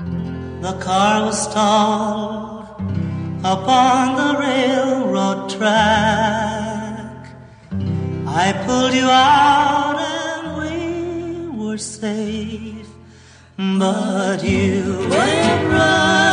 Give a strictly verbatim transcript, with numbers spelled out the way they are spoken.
The car was stalled upon the railroad track. I pulled you out and we were safe, but you went right